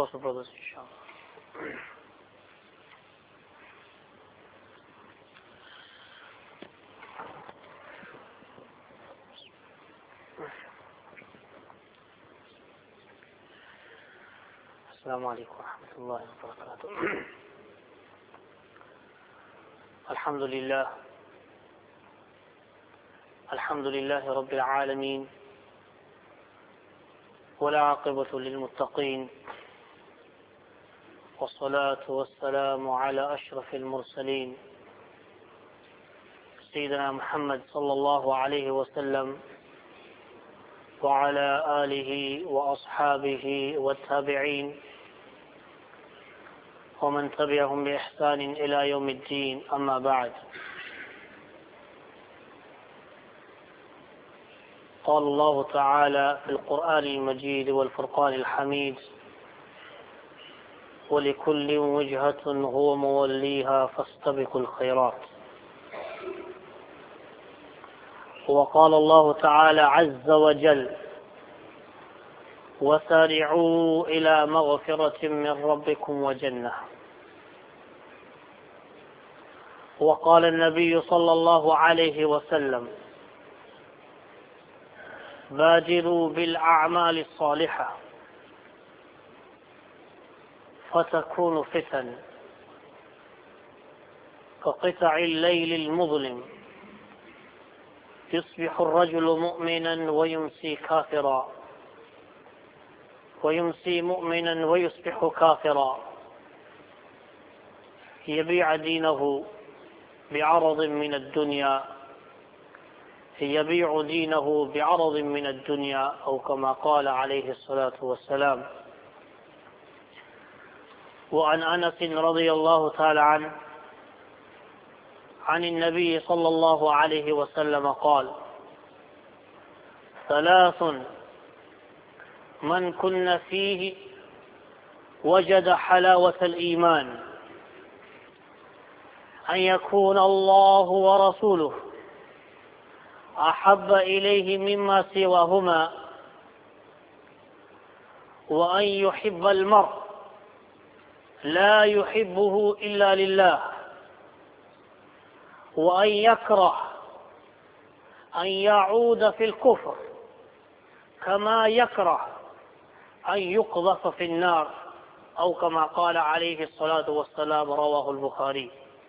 course of brothers, inshallah. السلام عليكم ورحمة الله وبركاته. الحمد لله رب العالمين، ولا عاقبة للمتقين، والصلاة والسلام على أشرف المرسلين سيدنا محمد صلى الله عليه وسلم وعلى آله وأصحابه والتابعين ومن تبعهم بإحسان إلى يوم الدين، أما بعد. قال الله تعالى في القرآن المجيد والفرقان الحميد: ولكل وجهة هو موليها فاستبقوا الخيرات. وقال الله تعالى عز وجل: وسارعوا إلى مغفرة من ربكم وجنة. وقال النبي صلى الله عليه وسلم: بادروا بالأعمال الصالحة فتكون فتن كقطع الليل المظلم، يصبح الرجل مؤمنا ويمسي كافرا، ويمسي مؤمنا ويصبح كافرا، يبيع دينه بعرض من الدنيا، يبيع دينه بعرض من الدنيا، أو كما قال عليه الصلاة والسلام. وعن أنس رضي الله تعالى عنه عن النبي صلى الله عليه وسلم قال: ثلاث من كن فيه وجد حلاوة الإيمان: أن يكون الله ورسوله أحب إليه مما سواهما، وأن يحب المرء لا يحبه إلا لله، وأن يكره أن يعود في الكفر كما يكره أن يقذف في النار، أو كما قال عليه الصلاة والسلام. رواه البخاري.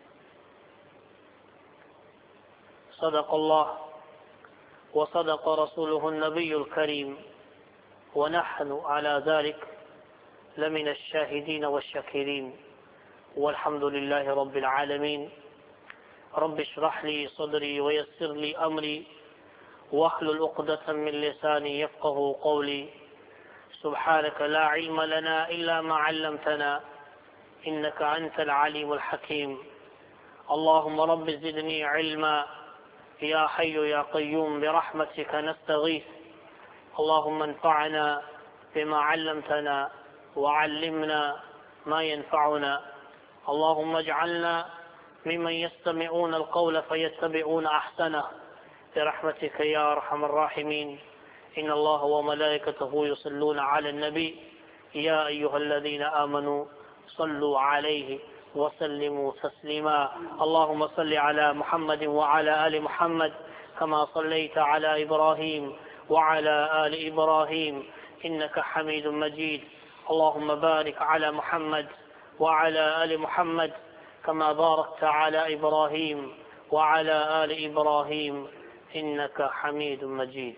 صدق الله وصدق رسوله النبي الكريم، ونحن على ذلك لمن الشاهدين والشاكرين، والحمد لله رب العالمين. رب اشرح لي صدري ويسر لي أمري واحلل عقدة من لساني يفقه قولي. سبحانك لا علم لنا إلا ما علمتنا، إنك أنت العليم الحكيم. اللهم رب زدني علما، يا حي يا قيوم برحمتك نستغيث. اللهم انفعنا بما علمتنا وعلمنا ما ينفعنا. اللهم اجعلنا ممن يستمعون القول فيتبعون أحسنه برحمتك يا أرحم الراحمين. إن الله وملائكته يصلون على النبي، يا أيها الذين آمنوا صلوا عليه وسلموا تسليما. اللهم صل على محمد وعلى آل محمد كما صليت على إبراهيم وعلى آل إبراهيم إنك حميد مجيد. اللهم بارك على محمد وعلى آل محمد كما باركت على إبراهيم وعلى آل إبراهيم إنك حميد مجيد.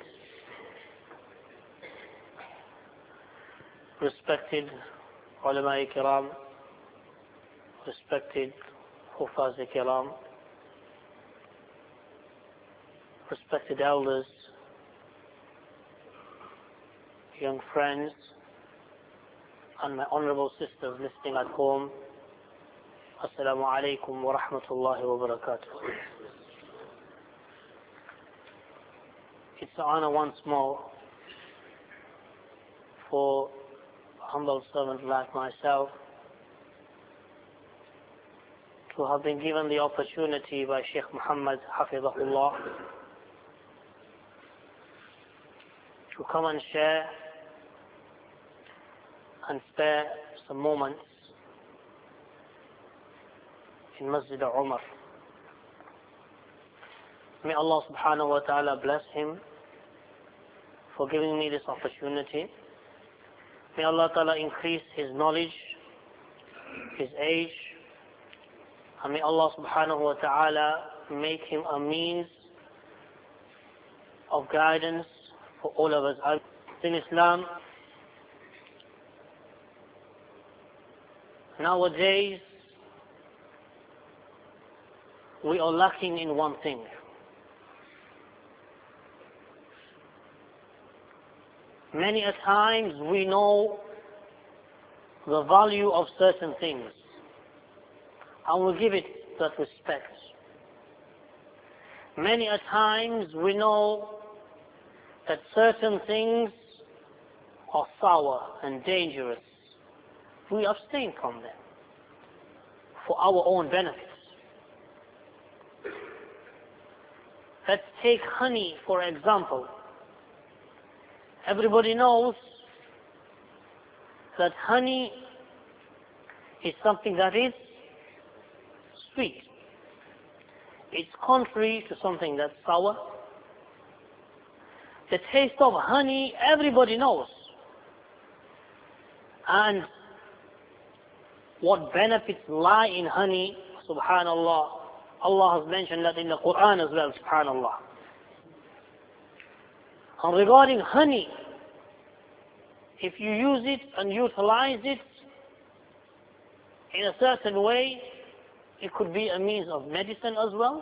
Respected ulama kiram, respected hufaz kiram, respected elders, young friends, and my honorable sisters listening at home, Assalamu alaikum wa rahmatullahi wa barakatuh. It's an honor once more for a humble servant like myself to have been given the opportunity by Sheikh Muhammad Hafizahullah to come and share and spare some moments in Masjid Umar. May Allah subhanahu wa ta'ala bless him for giving me this opportunity. May Allah ta'ala increase his knowledge, his age, and may Allah subhanahu wa ta'ala make him a means of guidance for all of us. In Islam, nowadays, we are lacking in one thing. Many a times we know the value of certain things and we give it that respect. Many a times we know that certain things are sour and dangerous. We abstain from them for our own benefits. Let's take honey for example. Everybody knows that honey is something that is sweet. It's contrary to something that's sour. The taste of honey, everybody knows. And what benefits lie in honey, subhanallah. Allah has mentioned that in the Quran as well, subhanallah. And regarding honey, if you use it and utilize it in a certain way, it could be a means of medicine as well.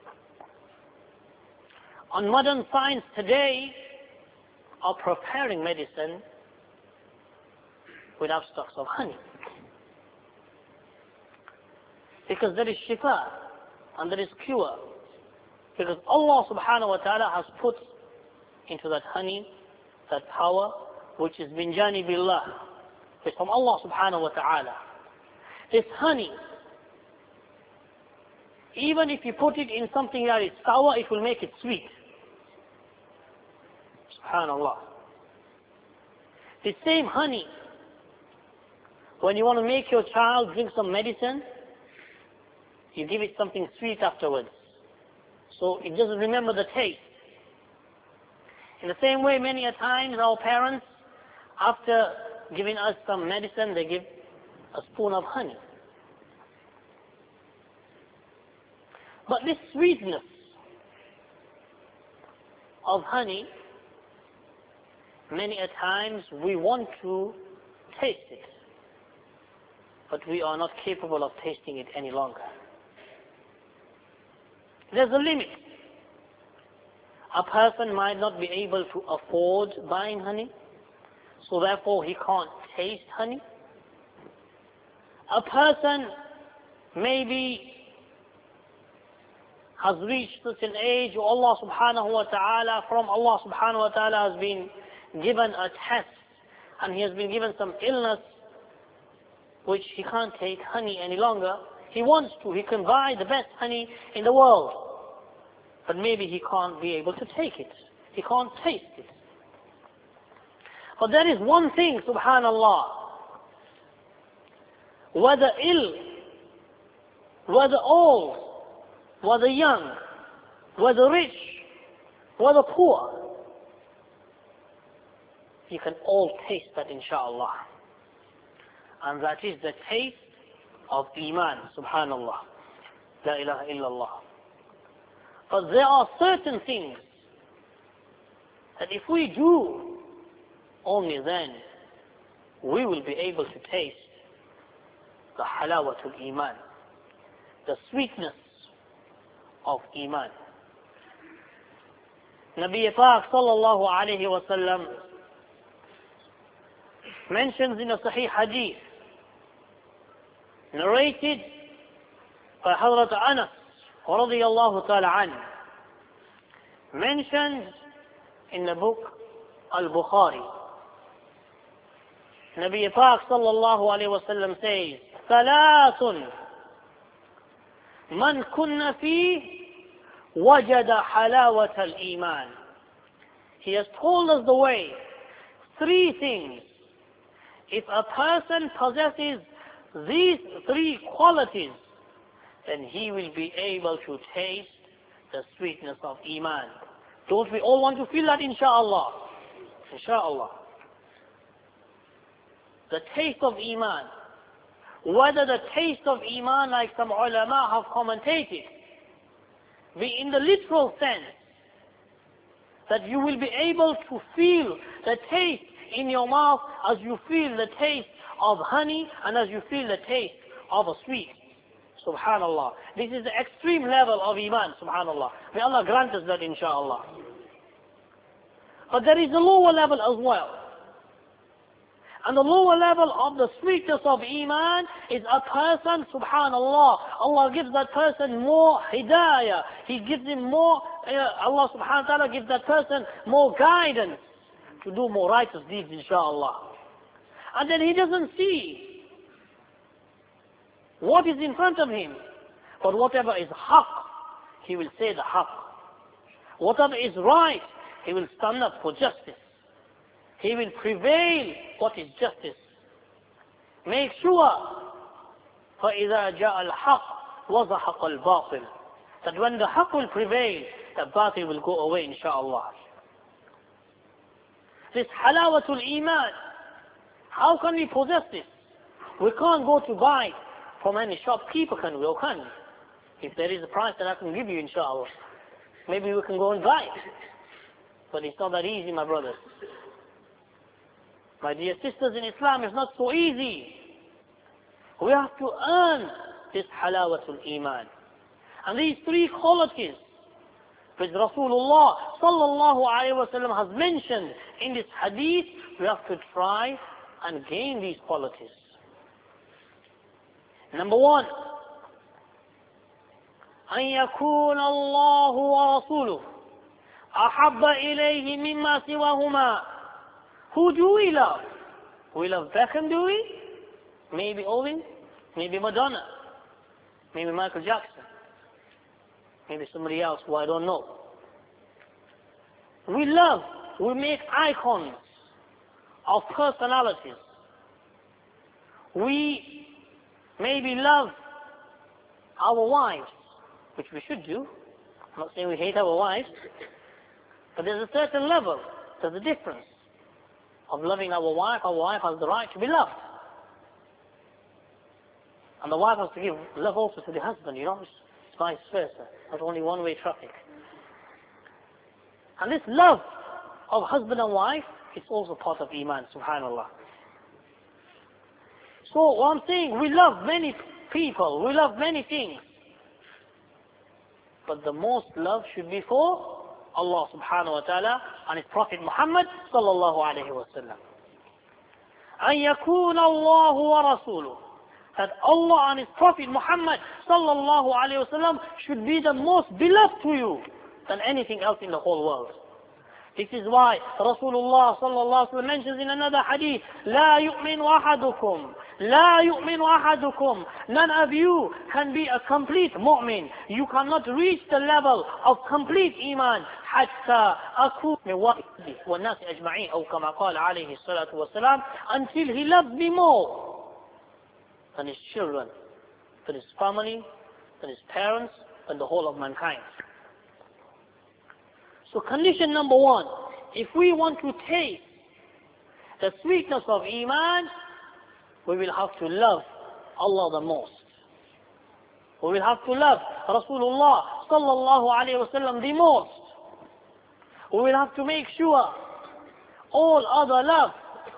And modern science today are preparing medicine with abstracts of honey. Because there is shifa and there is cure. Because Allah subhanahu wa ta'ala has put into that honey, that power, which is min janibillah, it's from Allah subhanahu wa ta'ala. This honey, even if you put it in something that is sour, it will make it sweet. Subhanallah. The same honey, when you want to make your child drink some medicine, you give it something sweet afterwards, so it doesn't remember the taste. In the same way, many a times our parents, after giving us some medicine, they give a spoon of honey. But this sweetness of honey, many a times we want to taste it, but we are not capable of tasting it any longer. There's a limit. A person might not be able to afford buying honey, so therefore he can't taste honey. A person maybe has reached such an age where Allah subhanahu wa ta'ala, from Allah subhanahu wa ta'ala has been given a test and he has been given some illness which he can't take honey any longer. He wants to, he can buy the best honey in the world, but maybe he can't be able to take it. He can't taste it. But there is one thing, subhanallah, whether ill, whether old, whether young, whether rich, whether poor, you can all taste that, inshaAllah. And that is the taste of Iman, subhanallah. La ilaha illallah. But there are certain things that if we do, only then we will be able to taste the halawatul Iman, the sweetness of Iman. Nabi Pak sallallahu alayhi wa sallam mentions in a Sahih Hadith narrated by Hazrat Anas radiyallahu ta'ala anhu, mentioned in the book Al-Bukhari. Nabi Pak sallallahu alayhi wa sallam says, ثلاث من كن فيه وجد حلاوة الإيمان. He has told us the way. Three things. if a person possesses these three qualities, then he will be able to taste the sweetness of Iman. Don't we all want to feel that, inshaAllah? InshaAllah. The taste of Iman. Whether the taste of Iman, like some ulama have commentated, be in the literal sense, that you will be able to feel the taste in your mouth as you feel the taste of honey and as you feel the taste of a sweet. Subhanallah. This is the extreme level of Iman, subhanallah. May Allah grant us that, inshaAllah. But there is a lower level as well. And the lower level of the sweetness of Iman is a person, subhanallah, Allah gives that person more hidayah. He gives him more, Allah subhanahu wa ta'ala gives that person more guidance to do more righteous deeds, inshaAllah. And then he doesn't see what is in front of him. But whatever is haqq, he will say the haqq. Whatever is right, he will stand up for justice. He will prevail what is justice. Make sure فَإِذَا جَاءَ الْحَقِّ وَزَحَقَ الْبَاطِلِ, that when the haqq will prevail, the batil will go away, inshaAllah. This halawatul iman, how can we possess this? We can't go to buy from any shopkeeper, can we? Or can we? If there is a price that I can give you, inshaAllah, maybe we can go and buy it. But it's not that easy, my brothers. My dear sisters in Islam, it's not so easy. We have to earn this halawatul iman. And these three qualities which Rasulullah sallallahu alayhi wa sallam has mentioned in this hadith, we have to try and gain these qualities. Number one, أن يكون الله ورسوله أحب إليه مما سواهما. Who do we love? We love Beckham, do we? Maybe Owen, maybe Madonna, maybe Michael Jackson, maybe somebody else who I don't know. We love, we make icons of personalities. We maybe love our wives, which we should do. I'm not saying we hate our wives, but there's a certain level, there's a difference of loving our wife. Our wife has the right to be loved. And the wife has to give love also to the husband, it's vice versa, not only one-way traffic. And this love of husband and wife is also part of Iman, subhanallah. So what I'm saying, we love many people, we love many things. But the most love should be for Allah subhanahu wa ta'ala and His Prophet Muhammad sallallahu alayhi wa sallam. أن يكون الله ورسوله, that Allah and His Prophet Muhammad sallallahu alayhi wa sallam should be the most beloved to you than anything else in the whole world. This is why Rasulullah sallallahu alayhi wa sallam mentions in another hadith, لا يؤمن أحدكم, لا يؤمن أحدكم. None of you can be a complete mu'min. You cannot reach the level of complete iman حتى أكون من والده والناس أجمعين أو كما قال عليه الصلاة والسلام, until he loves me more than his children, than his family, than his parents, and the whole of mankind. So condition number one, if we want to taste the sweetness of Iman, we will have to love Allah the most. We will have to love Rasulullah sallallahu alayhi wa sallam the most. We will have to make sure all other love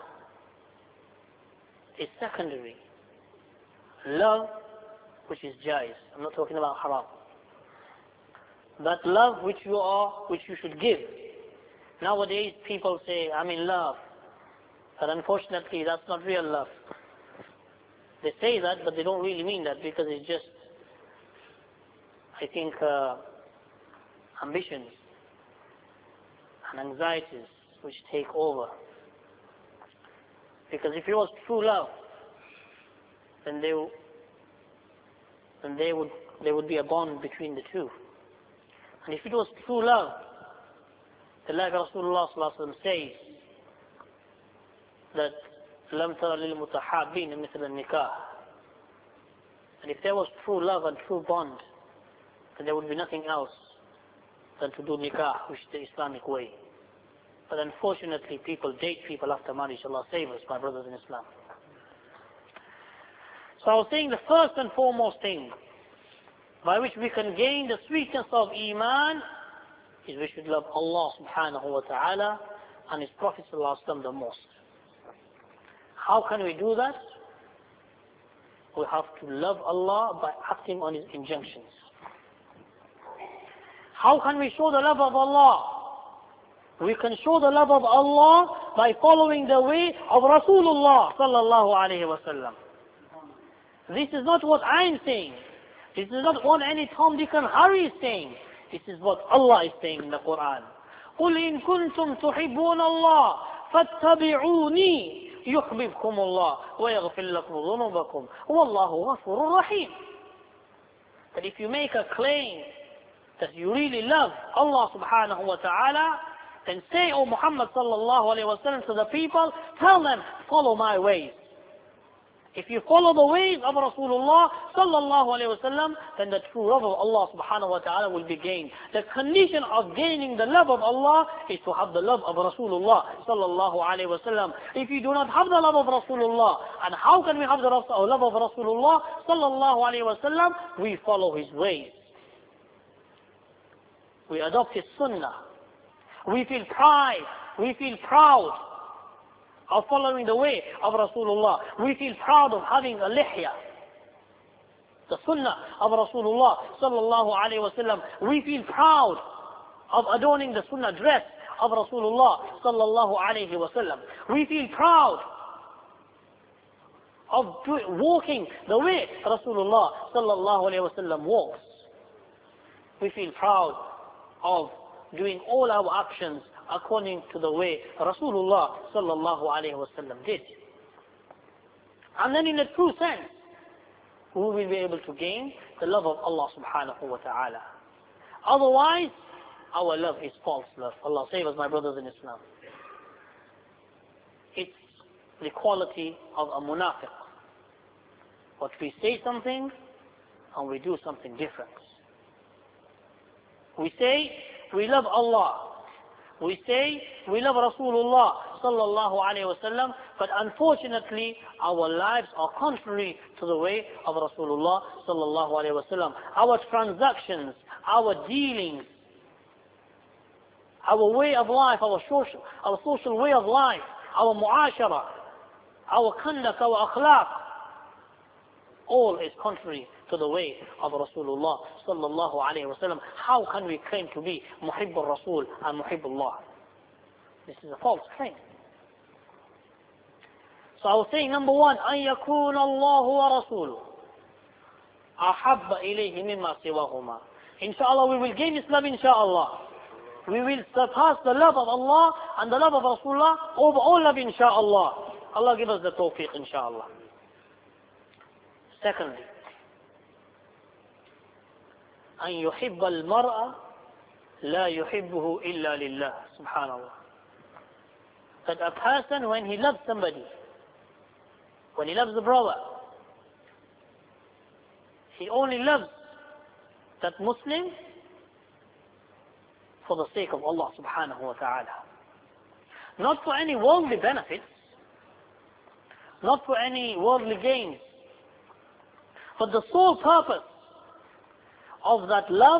is secondary. Love which is jais. I'm not talking about haram. That love which you should give. Nowadays people say, I'm in love. But unfortunately that's not real love. They say that, but they don't really mean that, because it's just, I think, ambitions and anxieties which take over. Because if it was true love, then there would be a bond between the two. And if it was true love, then like Rasulullah sallallahu alaihi wasallam says, that لم تر للمتحابين مثل النكاح. And if there was true love and true bond, then there would be nothing else than to do nikah, which is the Islamic way. But unfortunately, people date people after marriage. Allah save us, my brothers in Islam. So I was saying the first and foremost thing by which we can gain the sweetness of Iman is we should love Allah subhanahu wa ta'ala and His Prophet sallallahu alaihi wasallam the most. How can we do that? We have to love Allah by acting on His injunctions. How can we show the love of Allah? We can show the love of Allah by following the way of Rasulullah sallallahu alaihi wasallam. This is not what I'm saying. This is not what any Tom, Dick and Harry is saying. This is what Allah is saying in the Quran. قُلْ إِن كُنْتُمْ تُحِبُّونَ اللَّهَ فَاتَّبِعُونِي يُحْبِبْكُمُ اللَّهُ وَيَغْفِرْ لَكُمْ ذُنُوبَكُمْ وَاللَّهُ غَفُورٌ رَحِيمٌ. That if you make a claim that you really love Allah subhanahu wa ta'ala, then say, O Muhammad sallallahu alayhi wa sallam, to the people, tell them, follow my ways. If you follow the ways of Rasulullah sallallahu alayhi wa sallam, then the true love of Allah subhanahu wa ta'ala will be gained. The condition of gaining the love of Allah is to have the love of Rasulullah sallallahu alayhi wa sallam. If you do not have the love of Rasulullah, and how can we have the love of Rasulullah sallallahu alayhi wa sallam? We follow his ways. We adopt his sunnah. We feel pride. We feel proud of following the way of Rasulullah. We feel proud of having a lihya, the sunnah of Rasulullah sallallahu alayhi wa sallam. We feel proud of adorning the sunnah dress of Rasulullah sallallahu alayhi wa sallam. We feel proud of walking the way Rasulullah sallallahu alayhi wa sallam walks. We feel proud of doing all our actions according to the way Rasulullah sallallahu alayhi wa sallam did. And then in a true sense, we will be able to gain the love of Allah subhanahu wa ta'ala. Otherwise, our love is false love. Allah save us, my brothers in Islam. It's the quality of a munafiq. But we say something and we do something different. We say we love Allah. We say we love Rasulullah sallallahu alayhi wa sallam, but unfortunately our lives are contrary to the way of Rasulullah sallallahu alayhi wa sallam. Our transactions, our dealings, our way of life, our social way of life, our mu'ashara, our conduct, our akhlaq, all is contrary to the way of Rasulullah sallallahu alayhi wa sallam. How can we claim to be Muhibb al-Rasul and Muhibb Allah? This is a false claim. So I was saying, number one, أن يكون الله ورسوله أحب إليه مما سواهما. Inshallah, we will gain Islam, inshallah. We will surpass the love of Allah and the love of Rasulullah over all love, inshallah. Allah give us the tawfiq, inshallah. Secondly, أن يحب المرأة لا يحبه إلا لله. Subhanallah. That a person, when he loves somebody, when he loves a brother, he only loves that Muslim for the sake of Allah subhanahu wa ta'ala. Not for any worldly benefits, not for any worldly gains, but the sole purpose of that love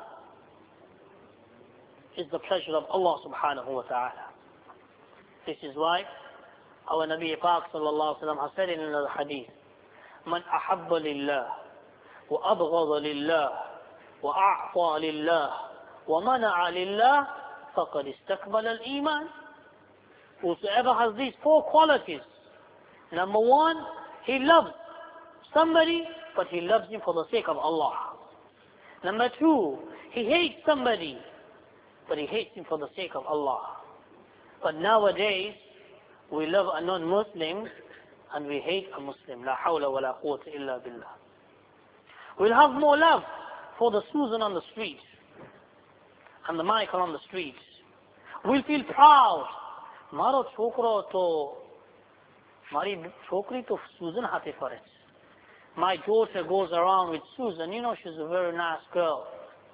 is the pleasure of Allah subhanahu wa ta'ala. This is why our Nabi Pak sallallahu alayhi wa sallam has said in another hadith, من أحب لله وأبغض لله وأعطى لله ومنع لله فقد استقبل الإيمان. Whosoever has these four qualities, number one, he loves somebody, but he loves him for the sake of Allah. Number two, he hates somebody, but he hates him for the sake of Allah. But nowadays, we love a non-Muslim and we hate a Muslim. La hawla wa la quwwata illa billah. We'll have more love for the Susan on the street and the Michael on the street. We'll feel proud. Maro chokro to Mari chokri to Susan hate for it. My daughter goes around with Susan, she's a very nice girl.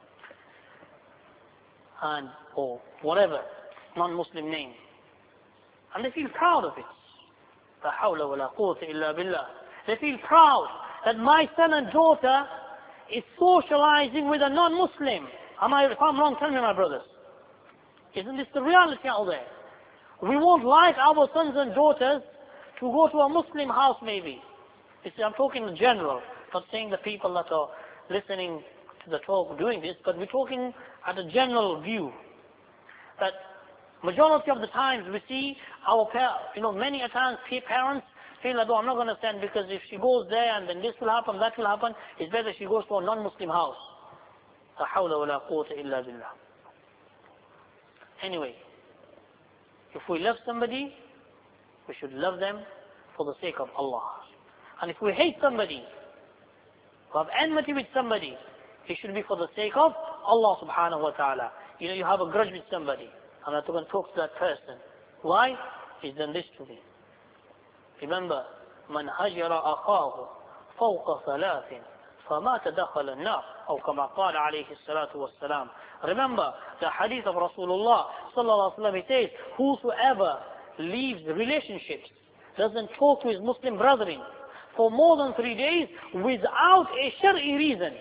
And, or whatever, non-Muslim name. And they feel proud of it. La hawla wa la quwwata illa billah. They feel proud that my son and daughter is socializing with a non-Muslim. If I'm wrong, tell me, my brothers. Isn't this the reality out there? We won't like our sons and daughters to go to a Muslim house maybe. You see, I'm talking in general, not saying the people that are listening to the talk doing this, but we're talking at a general view. That majority of the times we see our many a times parents feel like, I'm not going to send because if she goes there and then this will happen, that will happen, it's better she goes to a non-Muslim house. La hawla wa la quwwata illa billah. Anyway, if we love somebody, we should love them for the sake of Allah. And if we hate somebody, we have enmity with somebody, it should be for the sake of Allah subhanahu wa ta'ala. You have a grudge with somebody. I'm not going to talk to that person. Why? He's done this to me. Remember, من هجر أخاه فوق ثلاث فمات دخل النار أو كما قال عليه الصلاة والسلام. Remember the hadith of Rasulullah sallallahu alaihi wasallam. He says, whosoever leaves relationships, doesn't talk to his Muslim brethren for more than 3 days without a shari'i reason,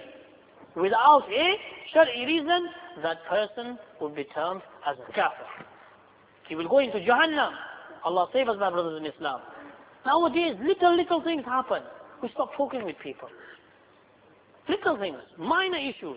that person will be termed as a kafir. He will go into Jahannam. Allah save us, my brothers in Islam. Nowadays, little things happen. We stop talking with people. Little things, minor issues.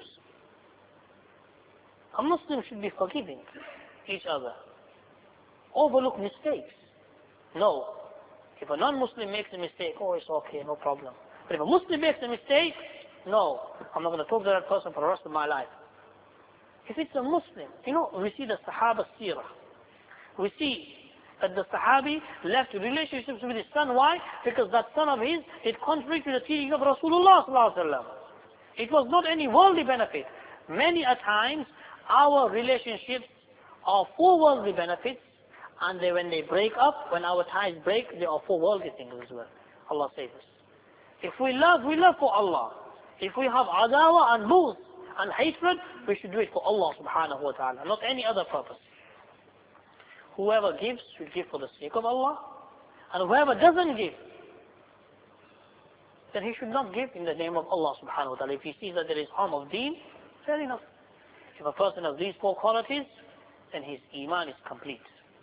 A Muslim should be forgiving each other. Overlook mistakes. No. If a non-Muslim makes a mistake, it's okay, no problem. But if a Muslim makes a mistake, no, I'm not going to talk to that person for the rest of my life. If it's a Muslim, we see the Sahaba Seerah. We see that the Sahabi left relationships with his son. Why? Because that son of his, it contradicted the teaching of Rasulullah sallallahu alaihi wasallam. It was not any worldly benefit. Many a times, our relationships are for worldly benefits, and when they break up, when our ties break, they are for worldly things as well. Allah save us. If we love for Allah. If we have adawa and bughd and hatred, we should do it for Allah subhanahu wa ta'ala, not any other purpose. Whoever gives should give for the sake of Allah, and whoever doesn't give, then he should not give in the name of Allah subhanahu wa ta'ala. If he sees that there is harm of deen, fair enough. If a person has these 4 qualities, then his iman is complete.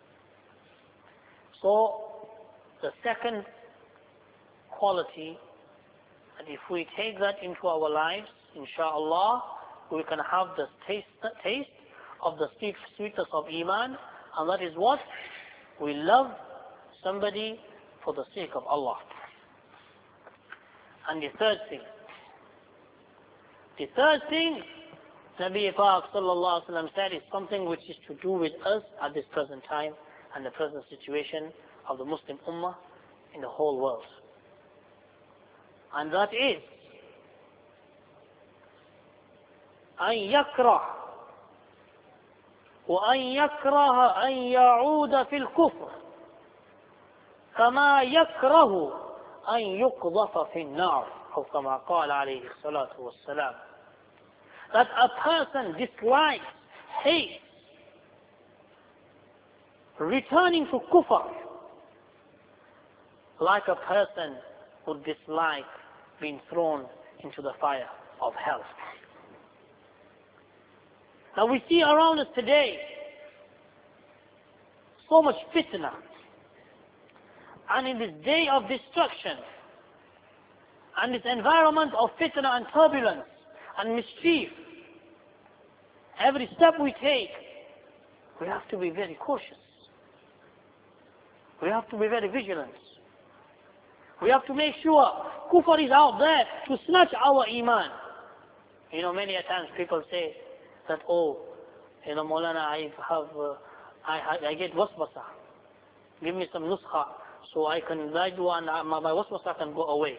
So, the second quality, and if we take that into our lives, inshallah, we can have the taste of the sweetness of iman, and that is what? We love somebody for the sake of Allah. And the third thing, Nabi Pak sallallahu alaihi wasallam said, is something which is to do with us at this present time and the present situation of the Muslim Ummah in the whole world. And that is أن يكره وأن يكره أن يعود في الكفر كما يكره أن يقذف في النار أو كما قال عليه الصلاة والسلام. That a person dislikes, hates returning to kufr like a person would dislike being thrown into the fire of hell. Now we see around us today so much fitna, and in this day of destruction and this environment of fitna and turbulence and mischief, every step we take, we have to be very cautious. We have to be very vigilant. We have to make sure kufr is out there to snatch our iman. Many a times people say that, Maulana, I get waswasa. Give me some nuskha so I can do and my waswasa can go away.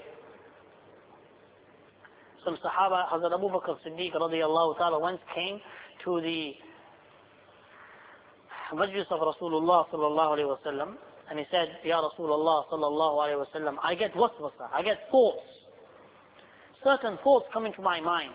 Some Sahaba, Hazrat Abu Bakr Siddiq radiyallahu ta'ala, once came to the majlis of Rasulullah sallallahu alayhi wa sallam, And he said, Ya Rasulullah sallallahu alayhi wa sallam, I get waswasa, I get thoughts. Certain thoughts come into my mind.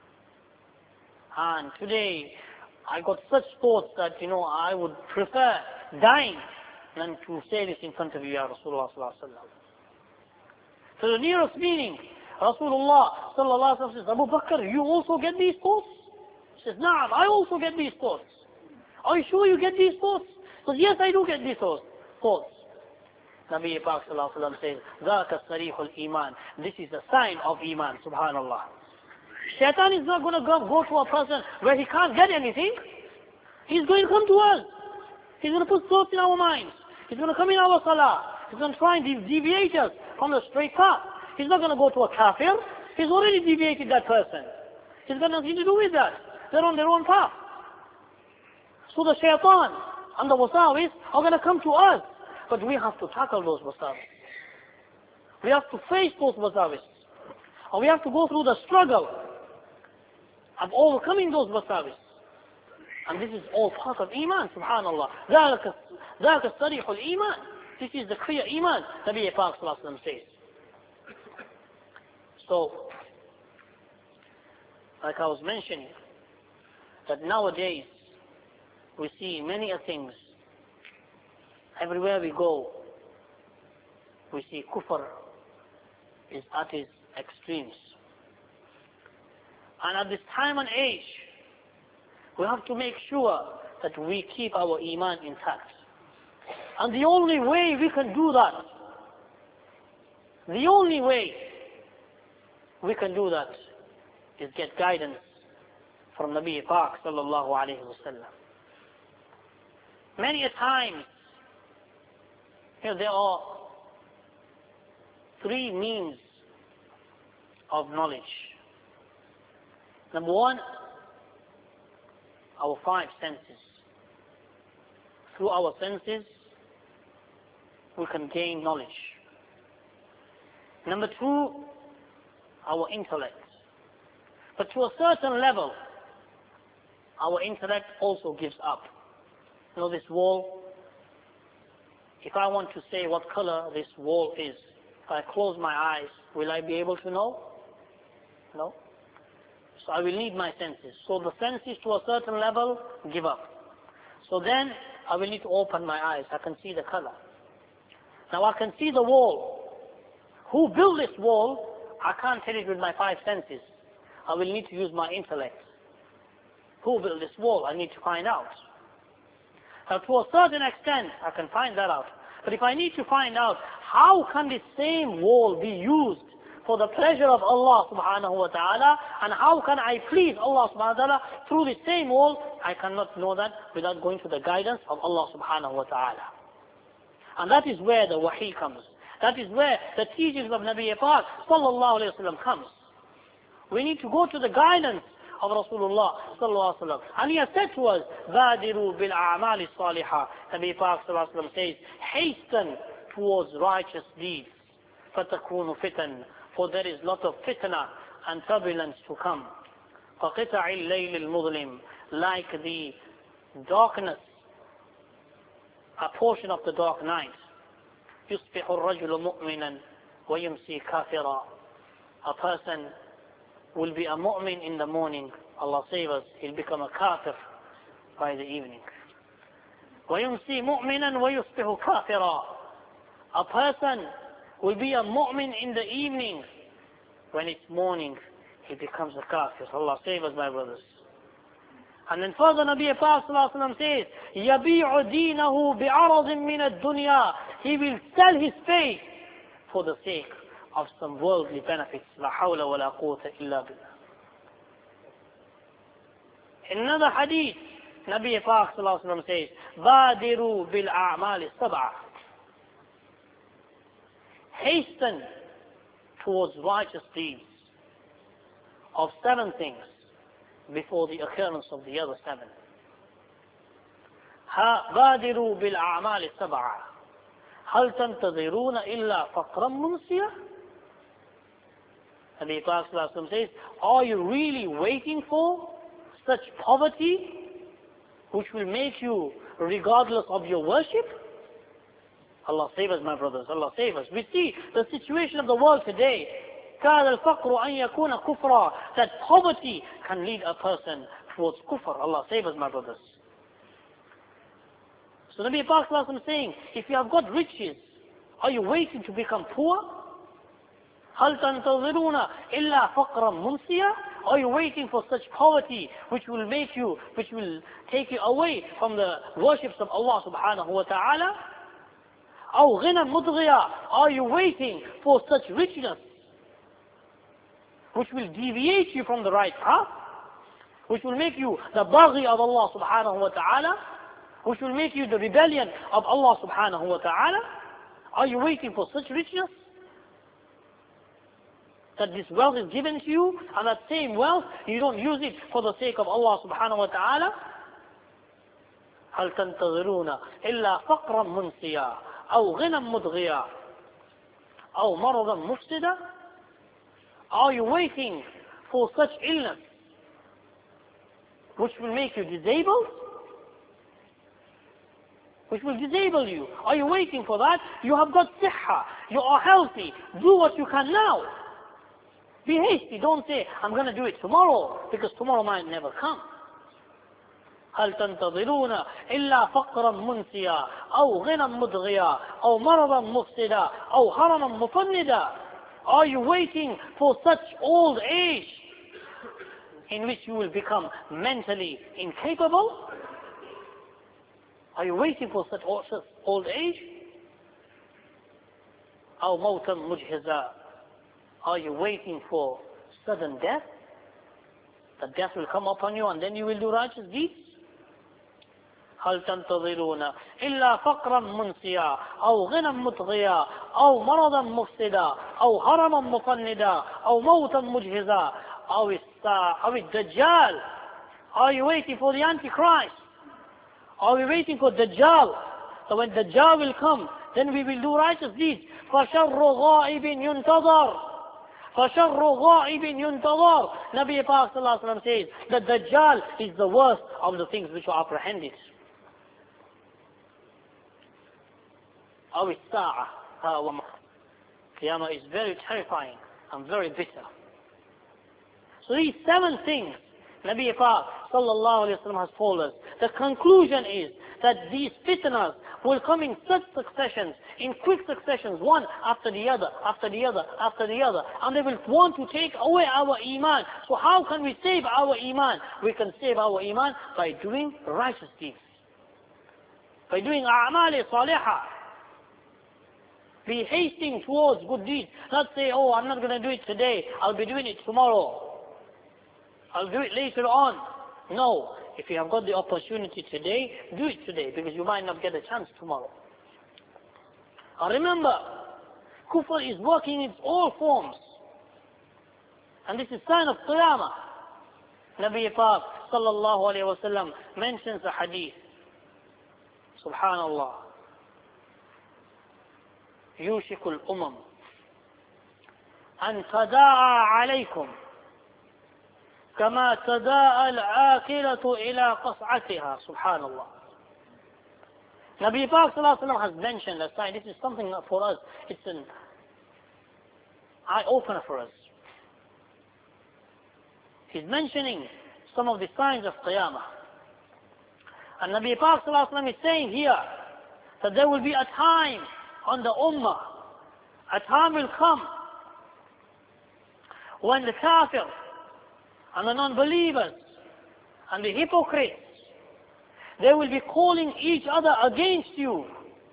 And today, I got such thoughts that, I would prefer dying than to say this in front of you, Ya Rasulullah sallallahu alayhi wa sallam. So the nearest meaning, Rasulullah sallallahu alayhi wa sallam says, Abu Bakr, you also get these thoughts? He says, Naam, I also get these thoughts. Are you sure you get these thoughts? He says, yes, I do get these thoughts. Nabi Pak sallallahu alayhi wa sallam says, ذَاكَ الصَّرِيحُ الْإِيمَانِ. This is a sign of Iman, subhanallah. Shaitan is not going to go to a person where he can't get anything. He's going to come to us. He's going to put thoughts in our minds. He's going to come in our salah. He's going to try and deviate us from the straight path. He's not going to go to a kafir. He's already deviated that person. He's got nothing to do with that. They're on their own path. So the shaitan and the wasawis are going to come to us. But we have to tackle those wasawis. We have to face those wasawis. And we have to go through the struggle of overcoming those wasawis. And this is all part of Iman, subhanallah. ذَاكَ الصَّرِيحُ الْإِيمَانِ. This is the clear Iman, Nabi Pak sallallahu alayhi wa sallam says. So, like I was mentioning, that nowadays we see many things. Everywhere we go, we see kufr is at its extremes. And at this time and age, we have to make sure that we keep our Iman intact. And the only way we can do that, is get guidance from Nabi Pak sallallahu alayhi wa sallam. Many a times, there are three means of knowledge. Number one, our five senses. Through our senses, we can gain knowledge. Number two, our intellect. But to a certain level, our intellect also gives up. This wall, if I want to say what color this wall is, if I close my eyes, will I be able to know? No. So I will need my senses. So the senses to a certain level give up. So then I will need to open my eyes. I can see the color. Now I can see the wall. Who built this wall? I can't tell it with my five senses. I will need to use my intellect. Who built this wall? I need to find out. Now to a certain extent, I can find that out. But if I need to find out, how can this same wall be used for the pleasure of Allah subhanahu wa ta'ala, and how can I please Allah subhanahu wa ta'ala through the same wall, I cannot know that without going to the guidance of Allah subhanahu wa ta'ala. And that is where the wahi comes. That is where the teachings of Nabi Pak sallallahu alayhi wa sallam comes. We need to go to the guidance of Rasulullah sallallahu alayhi wa sallam. And he has said to us, بَادِرُوا بِالْأَعْمَالِ الصَّالِحَةِ. Nabi Pak sallallahu alayhi wa sallam says, hasten towards righteous deeds. فَتَكُونُ فِتَنًا. For there is lot of fitna and turbulence to come. فَقِطَعِ اللَّيْلِ الْمُظْلِمِ. Like the darkness, a portion of the dark night. يُصْبِحُ الرَّجُلُ مُؤْمِنًا وَيُمْسِي كَافِرًا. A person will be a mu'min in the morning. Allah save us. He'll become a kafir by the evening. وَيُمْسِي مُؤْمِنًا وَيُصْبِحُ كَافِرًا. A person will be a mu'min in the evening. When it's morning, he becomes a kafir. Allah save us, my brothers. And then further, Nabi Pak sallallahu alayhi wa sallam says, يَبِيعُ دِينَهُ بِعَرَضٍ مِّنَ الدُّنْيَا. He will sell his faith for the sake of some worldly benefits. لَا حَوْلَ وَلَا قُوَّةَ إِلَّا بِاللَّهِ. In another hadith, Nabi Pak sallallahu alayhi wa sallam says, بَادِرُوا بِالْأَعْمَالِ السَّبْعَةِ. Hasten towards righteous deeds of 7 things before the occurrence of the other 7. بادروا بالأعمال السبعة هل تنتظرون إلا فقرا منسيا. And the Prophet says, are you really waiting for such poverty which will make you regardless of your worship? Allah save us, my brothers. Allah save us. We see the situation of the world today. كَادَ الْفَقْرُ أَنْ يَكُونَ كُفْرًا. That poverty can lead a person towards kufr. Allah save us, my brothers. So Nabi Pak Sallallahu is saying, if you have got riches, are you waiting to become poor? هَلْ تَنْتَظِرُونَ إِلَّا فَقْرًا مُنْسِيًا. Are you waiting for such poverty which will take you away from the worships of Allah subhanahu wa ta'ala? أَوْ غِنًى مُضْغِيًا. Are you waiting for such richness which will deviate you from the right path? Which will make you the baghi of Allah subhanahu wa ta'ala? Which will make you the rebellion of Allah subhanahu wa ta'ala? Are you waiting for such richness? That this wealth is given to you, and that same wealth, you don't use it for the sake of Allah subhanahu wa ta'ala? هَلْ تَنْتَظِرُونَ إِلَّا فَقْرًا مُنْسِيًا أَوْ غِنًى مُضْغِيًا أَوْ مَرَضًا مُفْسِدًا. Are you waiting for such illness which will make you disabled? Which will disable you. Are you waiting for that? You have got sihha. You are healthy. Do what you can now. Be hasty. Don't say, I'm going to do it tomorrow, because tomorrow might never come. هل تنتظرون إلا فقرا منسيا أو غنى مضغيا أو مرضا مفسدا أو هرما مفندا. Are you waiting for such old age in which you will become mentally incapable? Are you waiting for such old age? أو موتا مجهزا. Are you waiting for sudden death? That death will come upon you and then you will do righteous deeds? هل تنتظرون إلا فقرا منسيا أو غنى مطغيا أو مرضا مفسدا أو هرما مفندا أو موتا مجهزا أو الدجال. Are you waiting for the Antichrist? Are we waiting for Dajjal? So when Dajjal will come, then we will do righteous deeds. فَشَرُّ غَائِبٍ يُنْتَظَرُ فَشَرُّ غَائِبٍ يُنْتَظَرُ. Nabi Pak Sallallahu Alaihi Wasallam says that Dajjal is the worst of the things which are apprehended. أو الساعة. Qiyamah is very terrifying and very bitter. So these 7 things Nabi Pak Sallallahu Alaihi Wasallam has told us. The conclusion is that these fitnas will come in such successions, in quick successions, one after the other, after the other, after the other, and they will want to take away our iman. So how can we save our iman? We can save our iman by doing righteous deeds, by doing a'mal salihah. Be hasting towards good deeds. Not say, oh, I'm not going to do it today, I'll be doing it tomorrow, I'll do it later on. No. If you have got the opportunity today, do it today, because you might not get a chance tomorrow. And remember, kufr is working in all forms. And this is sign of qiyamah. Nabi Pak Sallallahu Alaihi Wasallam mentions a hadith. Subhanallah. يوشك الأمم أن تداعى عليكم كما تداعى العاكلة إلى قصعتها. Subhanallah. Nabi Pak Sallallahu Alaihi Wasallam has mentioned last time, this is something for us, it's an eye-opener for us. He's mentioning some of the signs of Qiyamah. And Nabi Pak Sallallahu Alaihi Wasallam is saying here that there will be a time on the Ummah, a time will come when the kafir and the non-believers and the hypocrites, they will be calling each other against you.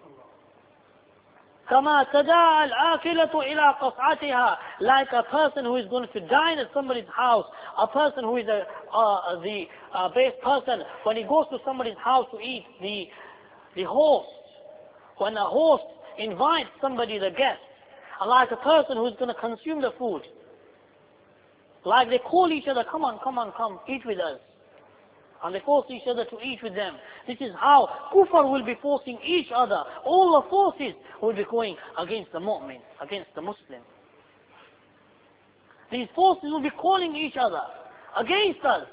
كما تداعى الآكلة إلى قصعتها. Like a person who is going to dine at somebody's house, a person who is the base person, when he goes to somebody's house to eat, the host, when a host invites somebody, the guest, and like a person who is going to consume the food, like they call each other, come on, come on, come, eat with us. And they force each other to eat with them. This is how kufr will be forcing each other. All the forces will be going against the mu'min, against the Muslim. These forces will be calling each other against us.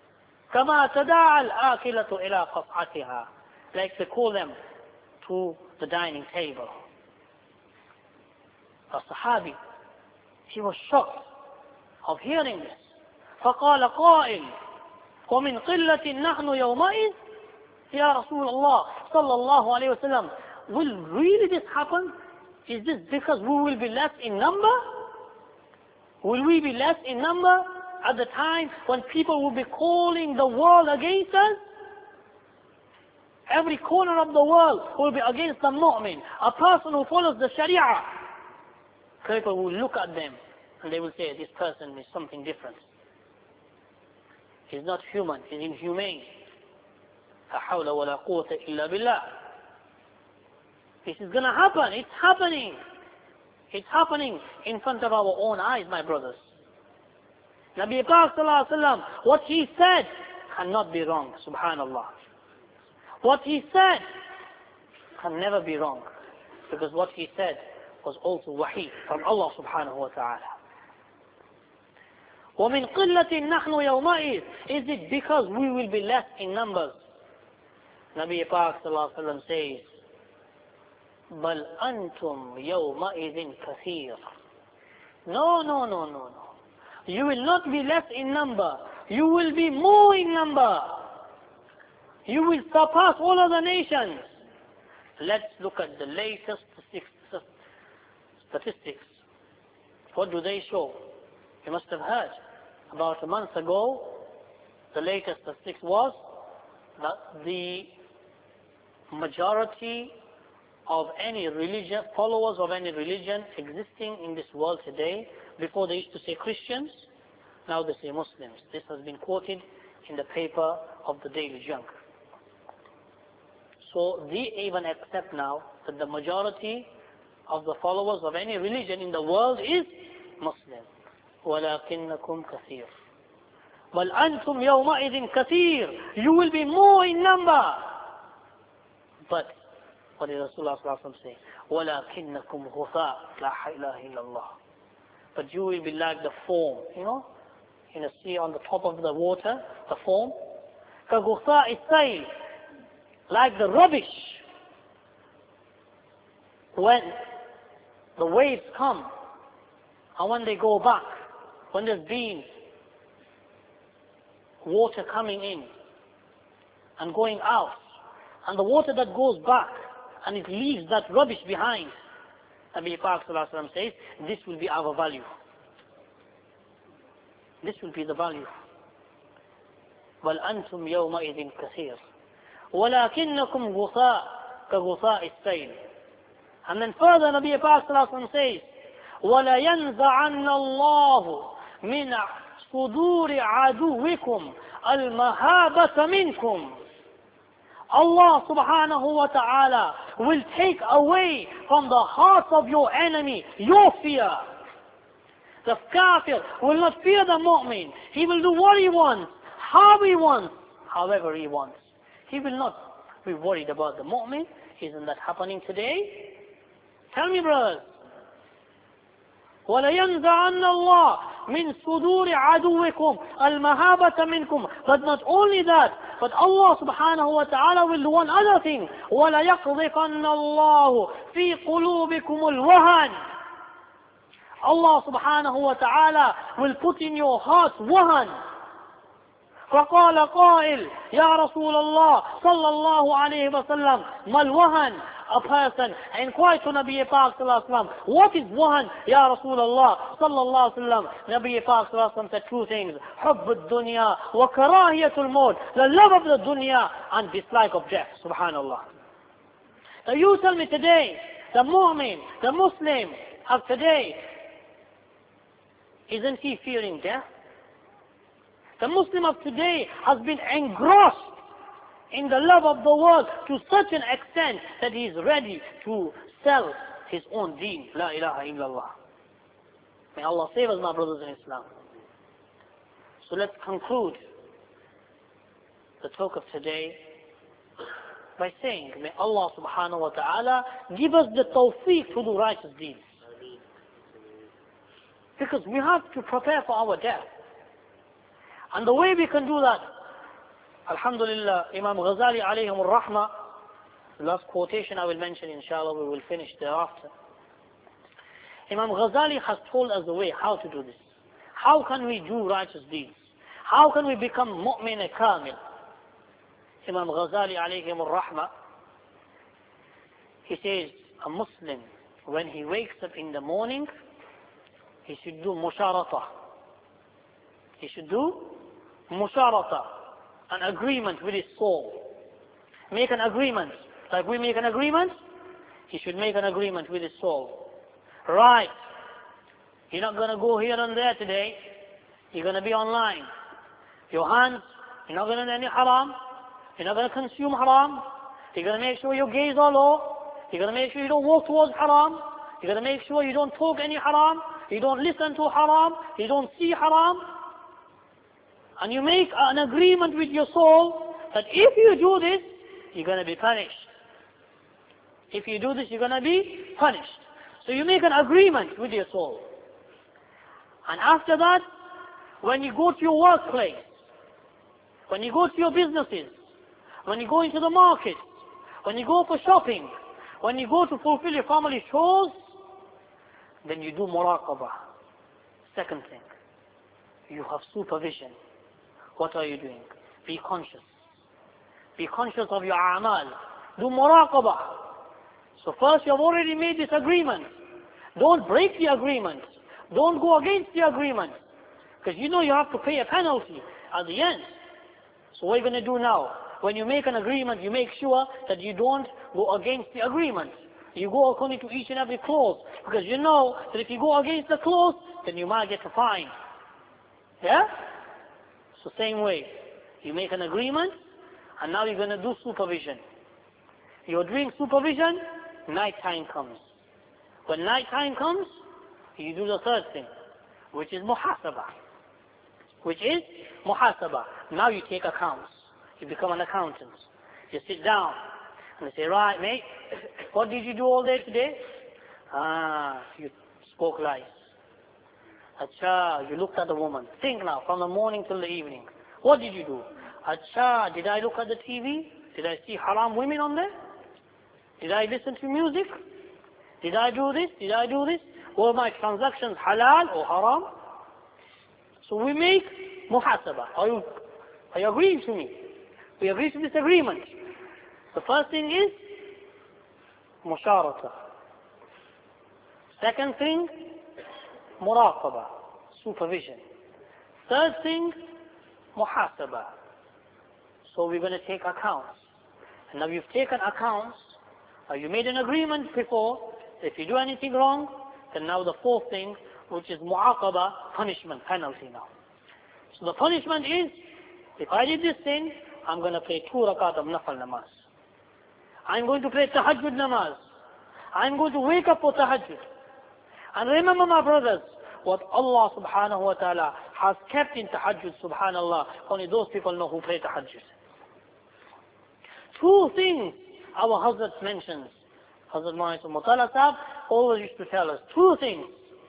كما تداعى الآكلة إلى قصعتها. Like they call them to the dining table. A Sahabi, he was shocked of hearing this. فقال قائل ومن قلة نحن يومئذ يا رسول الله صلى الله عليه وسلم, will really this happen? Is this because we will be less in number? Will we be less in number at the time when people will be calling the world against us? Every corner of the world will be against the mu'min, a person who follows the Sharia. People will look at them and they will say, this person is something different. He's not human, he's inhumane. لا حول ولا قوة إلا بالله. This is going to happen. It's happening. It's happening in front of our own eyes, my brothers. Nabi Pak Sallallahu Alaihi Wasallam, what he said cannot be wrong, subhanallah. What he said can never be wrong, because what he said was also wahi from Allah subhanahu wa ta'ala. وَمِنْ قِلَّةٍ نَحْنُ يَوْمَئِذ. Is it because we will be less in numbers? Nabi Pak Sallallahu Alaihi Wasallam says, بَلْ أَنْتُمْ يَوْمَئِذٍ كَثِيرٌ. No. You will not be less in number. You will be more in number. You will surpass all other nations. Let's look at the latest statistics. What do they show? You must have heard. About a month ago, the latest statistics was that the majority of any religion, followers of any religion existing in this world today, before they used to say Christians, now they say Muslims. This has been quoted in the paper of the Daily Junk. So they even accept now that the majority of the followers of any religion in the world is Muslim. وَلَكِنَّكُمْ كَثِيرٌ. بَلْ أَنْتُمْ يَوْمَئِذٍ كَثِيرٌ. You will be more in number. But what did Rasulullah sallallahu alaihi wasallam say? وَلَكِنَّكُمْ غُثَاءٌ لَا إِلَهَ إِلَّا اللَّهِ. But you will be like the foam, in a sea on the top of the water, the foam. كَغُثَاءِ السَّيْلِ. Like the rubbish. When the waves come, and when they go back, when there's been water coming in and going out, and the water that goes back and it leaves that rubbish behind, Nabi Pak Sallallahu Alaihi Wasallam says, this will be our value. This will be the value. بل أنتم يومئذ كثير ولكنكم غثاء كغثاء السيل. And then further Nabi Pak Sallallahu Alaihi Wasallam says, وَلَيَنْزَعَنَّ اللَّهُ مِنْ صُدُورِ عَدُوِّكُمْ الْمَهَابَةَ مِنْكُمْ. Allah subhanahu wa ta'ala will take away from the hearts of your enemy your fear. The kafir will not fear the mu'min. He will do what he wants, how he wants, however he wants. He will not be worried about the mu'min. Isn't that happening today? Tell me, brothers. وَلَيَنْزَعَنَّ اللَّهُ مِنْ صُدُورِ عَدُوِّكُمْ الْمَهَابَةَ مِنْكُمْ. But not only that, but Allah subhanahu wa ta'ala will do one other thing. وَلَيَقْذِفَنَّ اللَّهُ فِي قُلُوبِكُمُ الْوَهَنِ. Allah subhanahu wa ta'ala will put in your hearts wahan. فقال قائل يا رسول الله صلى الله عليه وسلم ما الوهن. A person inquired to Nabi Pak Sallallahu Alaihi Wasallam, what is wahan, Ya Rasulullah Sallallahu Alaihi Wasallam? Nabi Pak Sallallahu Alaihi Wasallam said two things: حب الدنيا وكراهية الموت, the love of the dunya and dislike of death. Subhanallah. Now you tell me today, the mu'min, the Muslim of today, isn't he fearing death? The Muslim of today has been engrossed in the love of the world to such an extent that he is ready to sell his own deen. La ilaha illallah. May Allah save us, my brothers in Islam. So let's conclude the talk of today by saying, may Allah subhanahu wa ta'ala give us the tawfiq to do righteous deeds. Because we have to prepare for our death. And the way we can do that, Alhamdulillah, Imam Ghazali alayhim al-Rahmah, The last quotation I will mention, inshallah, we will finish thereafter. Imam Ghazali has told us the way how to do this. How can we do righteous deeds? How can we become mu'min kamil? Imam Ghazali alayhim al-rahmah, he says, a Muslim, when he wakes up in the morning, he should do musharata. He should do musharata, an agreement with his soul. Make an agreement. Like we make an agreement, he should make an agreement with his soul. Right. You're not going to go here and there today. You're going to be online. Your hands, you're not going to do any haram. You're not going to consume haram. You're going to make sure your gaze are low. You're going to make sure you don't walk towards haram. You're going to make sure you don't talk any haram. You don't listen to haram. You don't see haram. And you make an agreement with your soul that if you do this, you're going to be punished. If you do this, you're going to be punished. So you make an agreement with your soul. And after that, when you go to your workplace, when you go to your businesses, when you go into the market, when you go for shopping, when you go to fulfill your family chores, then you do muraqabah. Second thing, you have supervision. What are you doing? Be conscious. Be conscious of your a'mal. Do muraqabah. So first you have already made this agreement. Don't break the agreement. Don't go against the agreement. Because you know you have to pay a penalty at the end. So what are you going to do now? When you make an agreement, you make sure that you don't go against the agreement. You go according to each and every clause. Because you know that if you go against the clause, then you might get a fine. Yeah? So same way. You make an agreement, and now you're going to do supervision. You're doing supervision, night time comes. When night time comes, you do the third thing, which is muhasabah. Which is muhasabah. Now you take accounts. You become an accountant. You sit down and they say, right, mate, what did you do all day today? You spoke lies. Acha, you looked at the woman. Think now, from the morning till the evening. What did you do? Acha, did I look at the TV? Did I see haram women on there? Did I listen to music? Did I do this? Did I do this? Were my transactions halal or haram? So we make muhasabah. Are you agreeing to me? We agree to this agreement. The first thing is musharata. Second thing, muraqabah, supervision. Third thing, muhasabah. So we're going to take accounts. And now you've taken accounts, you made an agreement before. If you do anything wrong, then now the fourth thing, which is mu'aqabah, punishment, penalty now. So the punishment is, if I did this thing, I'm going to pray 2 rakat of nafal namaz. I'm going to pray tahajjud namaz. I'm going to wake up for tahajjud. And remember, my brothers, what Allah subhanahu wa ta'ala has kept in tahajjud, subhanallah, only those people know who pray tahajjud. 2 things our Hazrat mentions. Hazrat Mawlana Mutala Sahib always used to tell us 2 things.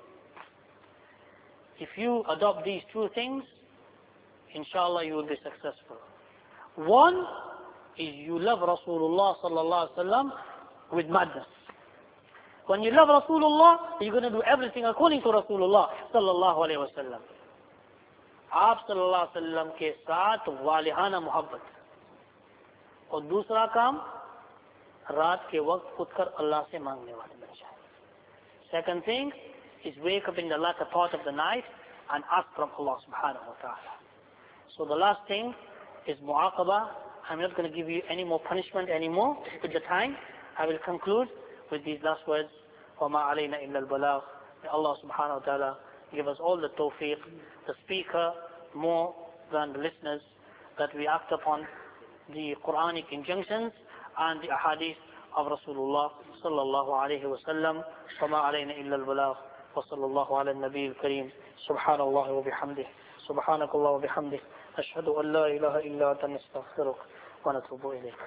If you adopt these 2 things, inshallah you will be successful. One is you love Rasulullah sallallahu alaihi wasallam with madness. When you love Rasulullah, you're going to do everything according to Rasulullah sallallahu alaihi wasallam. आप sallallahu alaihi wasallam के साथ वालिहाना मोहब्बत. और दूसरा काम, रात के वक्त उठकर अल्लाह से मांगने वाले बन जाए. Second thing is wake up in the latter part of the night and ask from Allah subhanahu wa ta'ala. So the last thing is mu'aqabah. I'm not going to give you any more punishment anymore with the time. I will conclude with these last words. وَمَا عَلَيْنَا إِلَّا الْبَلَاغِ. May Allah subhanahu wa ta'ala give us all the tawfiq, the speaker more than the listeners, that we act upon the Quranic injunctions and the ahadith of Rasulullah sallallahu alayhi wa sallam. وَمَا عَلَيْنَا إِلَّا الْبَلَاغِ وصلى الله على النبي الكريم. سبحان الله وبحمده. سبحانك الله وبحمده. أشهد أن لا إله إلا أنت نستغفرك ونتوب إليك.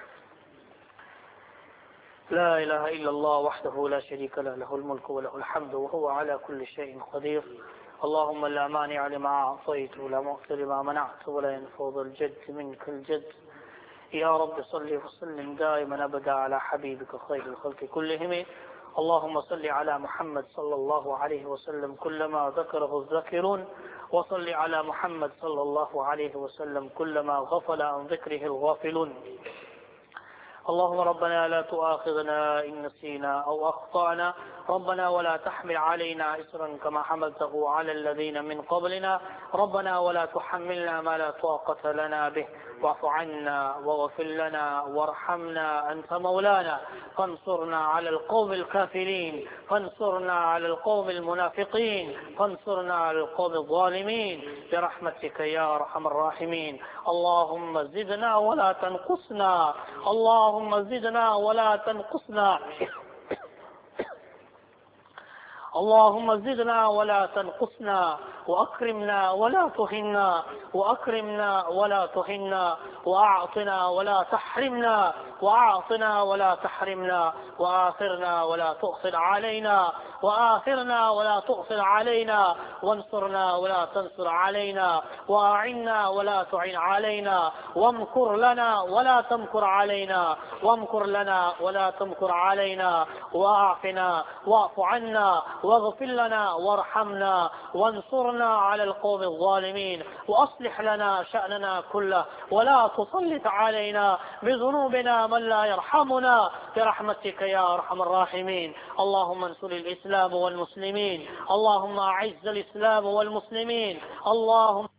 لا إله إلا الله وحده لا شريك له له الملك وله الحمد وهو على كل شيء قدير. اللهم لا مانع لما أعطيت ولا معطي لما منعت ولا ينفض الجد منك الجد. يا رب صل وسلم دائما أبدا على حبيبك خير الخلق كلهم. اللهم صل على محمد صلى الله عليه وسلم كلما ذكره الذاكرون، وصل على محمد صلى الله عليه وسلم كلما غفل عن ذكره الغافلون. اللهم ربنا لا تؤاخذنا إن نسينا أو أخطأنا، ربنا ولا تحمل علينا إسرا كما حملته على الذين من قبلنا، ربنا ولا تحملنا ما لا طاقة لنا به، واعف عنا واغفر لنا وارحمنا أنت مولانا، فانصرنا على القوم الكافرين، فانصرنا على القوم المنافقين، فانصرنا على القوم الظالمين برحمتك يا أرحم الراحمين. اللهم زدنا ولا تنقصنا، اللهم زدنا ولا تنقصنا، اللهم زدنا ولا تنقصنا، وأكرمنا ولا تهنا، وأكرمنا ولا تهنا، وأعطنا ولا تحرمنا، وأعطنا ولا تحرمنا، وآثرنا ولا تؤثر علينا، وآثرنا ولا تؤثر علينا، وانصرنا ولا تنصر علينا، وأعنا ولا تعن علينا، وامكر لنا ولا تمكر علينا، وامكر لنا ولا تمكر علينا، وأعفنا واعف عنا، واغفر لنا وارحمنا، وانصرنا على القوم الظالمين، وأصلح لنا شأننا كله، ولا تسلط علينا بذنوبنا من لا يرحمنا برحمتك يا أرحم الراحمين. اللهم انصر الإسلام والمسلمين، اللهم أعز الإسلام والمسلمين، اللهم